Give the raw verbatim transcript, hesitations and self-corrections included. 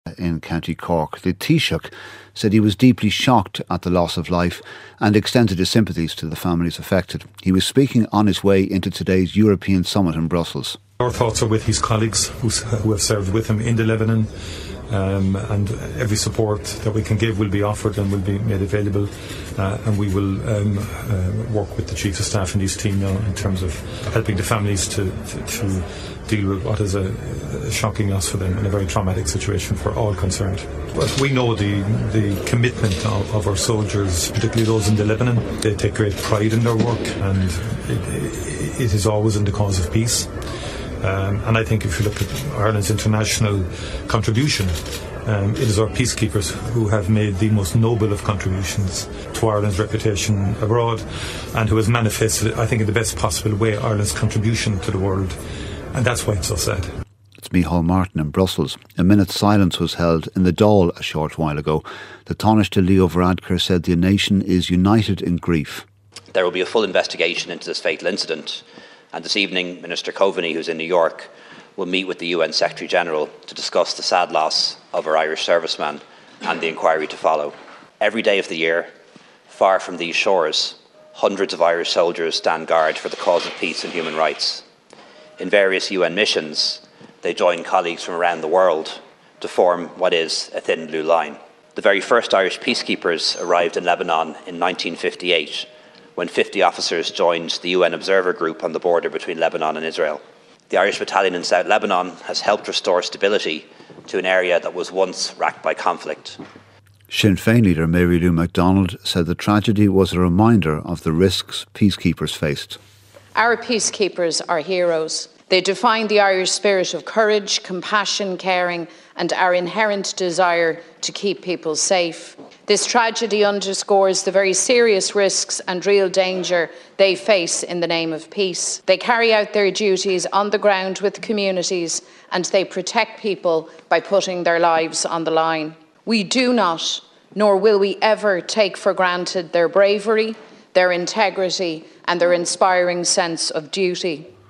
in County Cork. The Taoiseach said he was deeply shocked at the loss of life and extended his sympathies to the families affected. He was speaking on his way into today's European summit in Brussels. Our thoughts are with his colleagues who, who have served with him in the Lebanon, um, and every support that we can give will be offered and will be made available, uh, and we will um, uh, work with the Chief of Staff and his team now in terms of helping the families to, to, to deal with what is a, a shocking loss for them and a very traumatic situation for all concerned. But we know the, the commitment of, of our soldiers, particularly those in the Lebanon. They take great pride in their work, and it, it is always in the cause of peace. Um, and I think if you look at Ireland's international contribution, um, it is our peacekeepers who have made the most noble of contributions to Ireland's reputation abroad, and who has manifested, I think, in the best possible way, Ireland's contribution to the world. And that's why it's so sad. It's Micheál Martin in Brussels. A minute's silence was held in the Dáil a short while ago. The Taoiseach Leo Varadkar said the nation is united in grief. There will be a full investigation into this fatal incident, and this evening Minister Coveney, who's in New York, will meet with the U N Secretary General to discuss the sad loss of our Irish serviceman and the inquiry to follow. Every day of the year, far from these shores, hundreds of Irish soldiers stand guard for the cause of peace and human rights. In various U N missions, they join colleagues from around the world to form what is a thin blue line. The very first Irish peacekeepers arrived in Lebanon in nineteen fifty-eight, when fifty officers joined the U N Observer Group on the border between Lebanon and Israel. The Irish Battalion in South Lebanon has helped restore stability to an area that was once racked by conflict. Sinn Féin leader Mary Lou MacDonald said the tragedy was a reminder of the risks peacekeepers faced. Our peacekeepers are heroes. They define the Irish spirit of courage, compassion, caring, and our inherent desire to keep people safe. This tragedy underscores the very serious risks and real danger they face in the name of peace. They carry out their duties on the ground with communities, and they protect people by putting their lives on the line. We do not, nor will we ever take for granted their bravery, their integrity, and their inspiring sense of duty.